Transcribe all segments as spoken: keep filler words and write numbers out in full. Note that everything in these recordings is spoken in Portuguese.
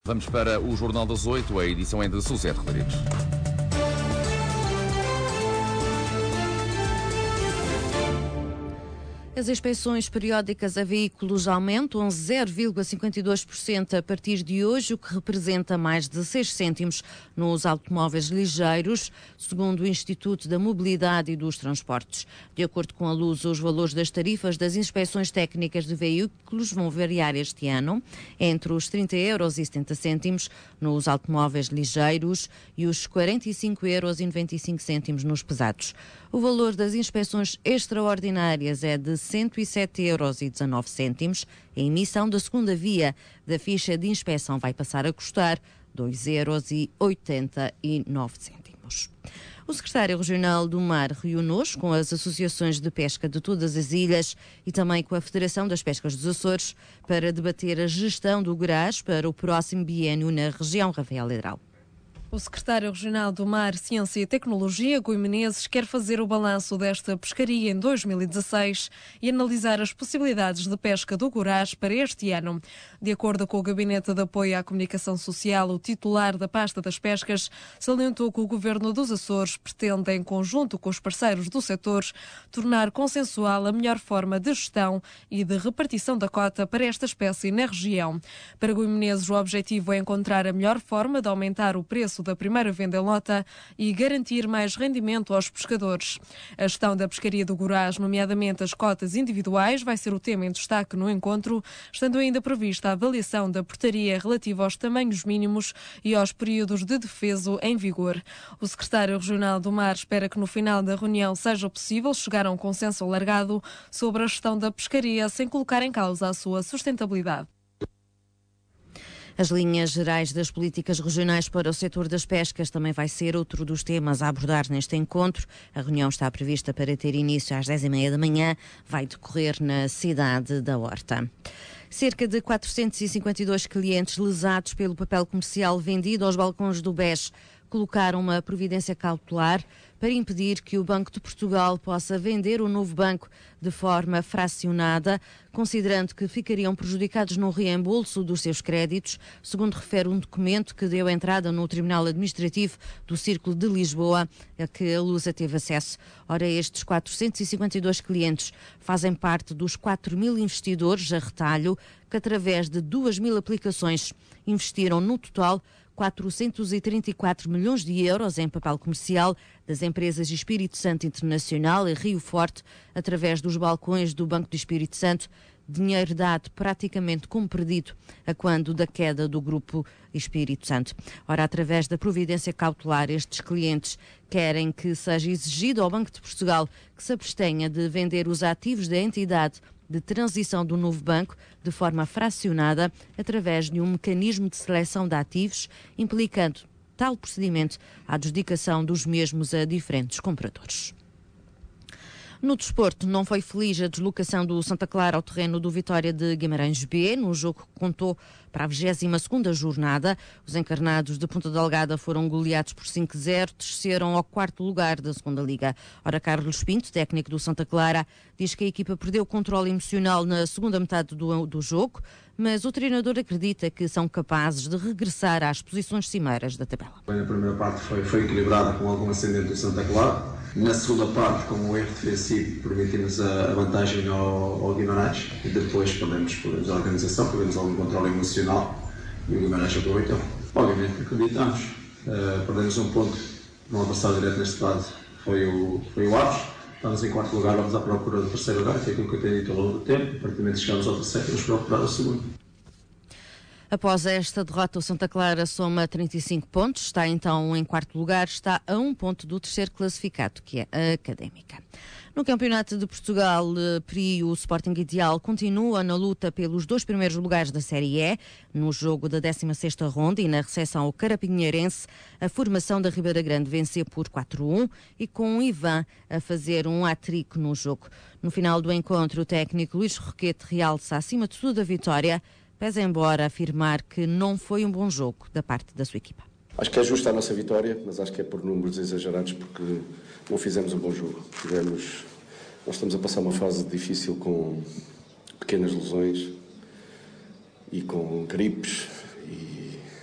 Vamos para o Jornal das Oito, a edição é de Suzete Rodrigues. As inspeções periódicas a veículos aumentam zero vírgula cinquenta e dois por cento a partir de hoje, o que representa mais de seis cêntimos nos automóveis ligeiros, segundo o Instituto da Mobilidade e dos Transportes. De acordo com a Luz, os valores das tarifas das inspeções técnicas de veículos vão variar este ano entre os trinta euros e setenta cêntimos nos automóveis ligeiros e os quarenta e cinco euros e noventa e cinco cêntimos nos pesados. O valor das inspeções extraordinárias é de cento e sete euros e dezanove cêntimos. A emissão da segunda via da ficha de inspeção vai passar a custar dois euros e oitenta e nove cêntimos. O secretário regional do Mar reuniu-nos com as associações de pesca de todas as ilhas e também com a Federação das Pescas dos Açores para debater a gestão do graz para o próximo biênio na região Rafael Leirão. O secretário regional do Mar, Ciência e Tecnologia, Gui Menezes, quer fazer o balanço desta pescaria em dois mil e dezasseis e analisar as possibilidades de pesca do gurás para este ano. De acordo com o Gabinete de Apoio à Comunicação Social, o titular da pasta das pescas salientou que o Governo dos Açores pretende, em conjunto com os parceiros do setor, tornar consensual a melhor forma de gestão e de repartição da cota para esta espécie na região. Para Gui Menezes, o objetivo é encontrar a melhor forma de aumentar o preço da primeira venda em lota e garantir mais rendimento aos pescadores. A gestão da pescaria do gurás, nomeadamente as cotas individuais, vai ser o tema em destaque no encontro, estando ainda prevista a avaliação da portaria relativa aos tamanhos mínimos e aos períodos de defeso em vigor. O secretário regional do Mar espera que no final da reunião seja possível chegar a um consenso alargado sobre a gestão da pescaria sem colocar em causa a sua sustentabilidade. As linhas gerais das políticas regionais para o setor das pescas também vai ser outro dos temas a abordar neste encontro. A reunião está prevista para ter início às dez e meia da manhã, vai decorrer na cidade da Horta. Cerca de quatrocentos e cinquenta e dois clientes lesados pelo papel comercial vendido aos balcões do B E S colocaram uma providência cautelar para impedir que o Banco de Portugal possa vender o novo banco de forma fracionada, considerando que ficariam prejudicados no reembolso dos seus créditos, segundo refere um documento que deu entrada no Tribunal Administrativo do Círculo de Lisboa, a que a Lusa teve acesso. Ora, estes quatrocentos e cinquenta e dois clientes fazem parte dos quatro mil investidores a retalho que, através de duas mil aplicações, investiram no total quatrocentos e trinta e quatro milhões de euros em papel comercial das empresas Espírito Santo Internacional e Rio Forte, através dos balcões do Banco do Espírito Santo, dinheiro dado praticamente como perdido a quando da queda do Grupo Espírito Santo. Ora, através da providência cautelar, estes clientes querem que seja exigido ao Banco de Portugal que se abstenha de vender os ativos da entidade de transição do novo banco de forma fracionada através de um mecanismo de seleção de ativos, implicando tal procedimento a adjudicação dos mesmos a diferentes compradores. No desporto, não foi feliz a deslocação do Santa Clara ao terreno do Vitória de Guimarães B, no jogo que contou para a vigésima segunda jornada. Os encarnados de Ponta Delgada foram goleados por cinco a zero, desceram ao quarto lugar da segunda liga. Ora, Carlos Pinto, técnico do Santa Clara, diz que a equipa perdeu o controle emocional na segunda metade do, do jogo, mas o treinador acredita que são capazes de regressar às posições cimeiras da tabela. Na primeira parte foi, foi equilibrada, com algum ascendente do Santa Clara. Na segunda parte, com o erro defensivo, permitimos a, a vantagem ao, ao Guimarães e depois perdemos, perdemos a organização, perdemos algum controle emocional e o Guimarães aproveitou. Obviamente acreditamos, uh, perdemos um ponto no adversário direto neste caso, foi o, foi o Aves. Estamos em quarto lugar, vamos à procura do terceiro lugar, foi aquilo que eu tenho dito ao longo do tempo. Praticamente chegamos ao terceiro e vamos procurar o segundo. Após esta derrota, o Santa Clara soma trinta e cinco pontos, está então em quarto lugar, está a um ponto do terceiro classificado, que é a Académica. No Campeonato de Portugal, P R I, o Sporting Ideal continua na luta pelos dois primeiros lugares da Série E. No jogo da décima sexta ronda e na recepção ao Carapinheirense, a formação da Ribeira Grande venceu por quatro a um e com o Ivan a fazer um hat-trick no jogo. No final do encontro, o técnico Luís Roquete realça acima de tudo a vitória, pese embora afirmar que não foi um bom jogo da parte da sua equipa. Acho que é justa a nossa vitória, mas acho que é por números exagerados, porque não fizemos um bom jogo. Tivemos, nós estamos a passar uma fase difícil com pequenas lesões e com gripes e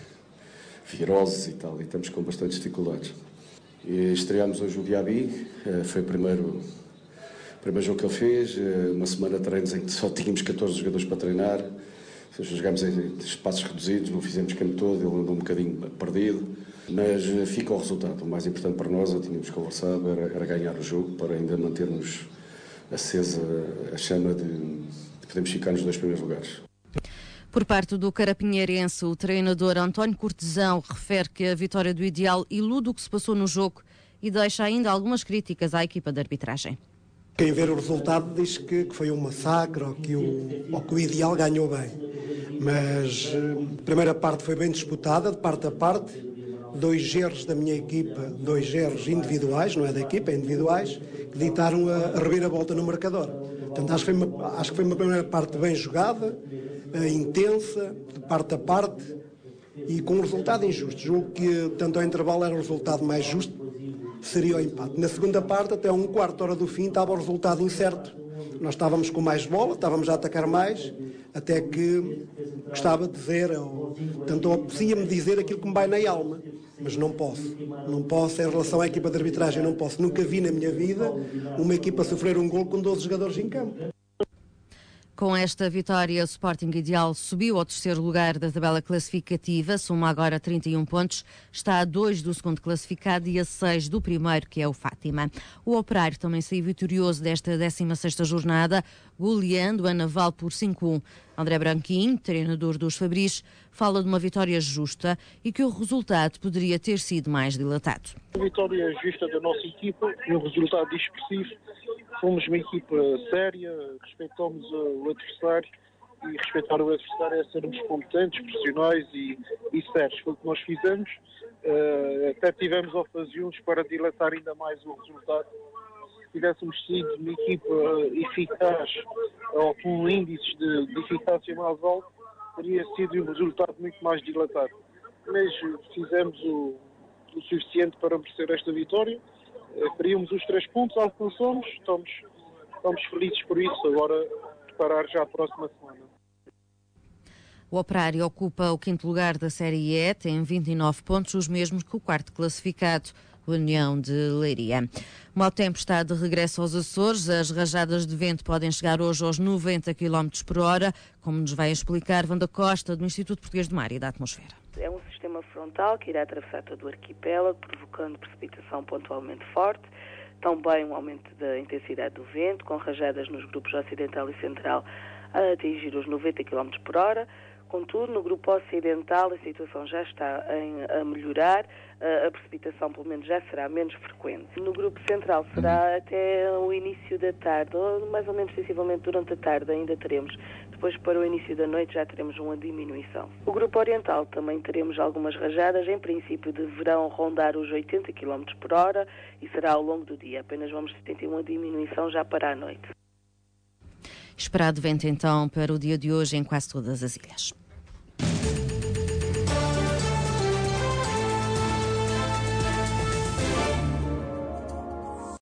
viroses e tal, e estamos com bastantes dificuldades. E estreámos hoje o Diaby, foi o primeiro, primeiro jogo que ele fez, uma semana de treinos em que só tínhamos catorze jogadores para treinar, ou seja, jogámos em espaços reduzidos, não fizemos campo todo, ele andou um bocadinho perdido, mas fica o resultado. O mais importante para nós, eu tínhamos conversado, era, era ganhar o jogo, para ainda mantermos acesa a chama de, de podermos ficar nos dois primeiros lugares. Por parte do Carapinheirense, o treinador António Cortesão refere que a vitória do Ideal ilude o que se passou no jogo e deixa ainda algumas críticas à equipa de arbitragem. Quem vê o resultado diz que, que foi um massacre ou que, o, ou que o Ideal ganhou bem. Mas a primeira parte foi bem disputada, de parte a parte. Dois erros da minha equipa, dois erros individuais, não é da equipa, é individuais, que ditaram a, a reviravolta no marcador. Portanto, acho que, foi uma, acho que foi uma primeira parte bem jogada, intensa, de parte a parte, e com um resultado injusto. Julgo que, tanto ao intervalo, era o resultado mais justo, seria o empate. Na segunda parte, até um quarto hora do fim, estava o resultado incerto. Nós estávamos com mais bola, estávamos a atacar mais, até que gostava de dizer, ou, tanto apetecia-me dizer aquilo que me vai na alma, mas não posso. Não posso, em relação à equipa de arbitragem, não posso. Nunca vi na minha vida uma equipa sofrer um gol com doze jogadores em campo. Com esta vitória, o Sporting Ideal subiu ao terceiro lugar da tabela classificativa, soma agora trinta e um pontos, está a dois do segundo classificado e a seis do primeiro, que é o Fátima. O Operário também saiu vitorioso desta décima sexta jornada, goleando a Naval por cinco a um. André Branquinho, treinador dos Fabris, fala de uma vitória justa e que o resultado poderia ter sido mais dilatado. A vitória justa da nossa equipa e um resultado expressivo. Fomos uma equipa séria, respeitamos o adversário e respeitar o adversário é sermos competentes, profissionais e, e sérios. Foi o que nós fizemos. Uh, até tivemos ocasiões para dilatar ainda mais o resultado. Se tivéssemos sido uma equipa eficaz ou com índices de, de eficácia mais altos, teria sido um resultado muito mais dilatado. Mas fizemos o, o suficiente para merecer esta vitória. Queríamos os três pontos, alcançamos, estamos, estamos felizes por isso. Agora, preparar já a próxima semana. O Operário ocupa o quinto lugar da Série E, tem vinte e nove pontos, os mesmos que o quarto classificado, o União de Leiria. O mau tempo está de regresso aos Açores. As rajadas de vento podem chegar hoje aos noventa quilómetros por hora, como nos vai explicar Wanda Costa, do Instituto Português do Mar e da Atmosfera. É um sistema frontal que irá atravessar todo o arquipélago, provocando precipitação pontualmente forte, também um aumento da intensidade do vento, com rajadas nos grupos ocidental e central a atingir os noventa quilómetros por hora. Contudo, no grupo ocidental a situação já está em, a melhorar, a, a precipitação pelo menos já será menos frequente. No grupo central será até o início da tarde, ou mais ou menos sensivelmente durante a tarde ainda teremos. Depois, para o início da noite, já teremos uma diminuição. O grupo oriental também teremos algumas rajadas, em princípio deverão rondar os oitenta quilómetros por hora e será ao longo do dia. Apenas vamos sentir uma diminuição já para a noite. Esperado vento então para o dia de hoje em quase todas as ilhas.